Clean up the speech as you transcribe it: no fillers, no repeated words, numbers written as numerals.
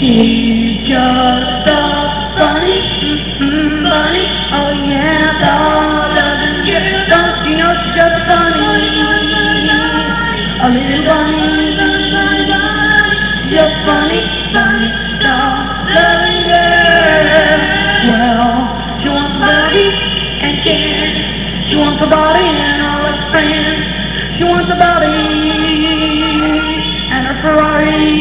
She's just a funny, bunny. Oh yeah, doll-loving girl. Don't you know she's just funny? A little bunny, she's just funny, funny, doll-loving girl. Well, she wants a buddy and care. She wants a body and all its friends. She wants a body and a Ferrari.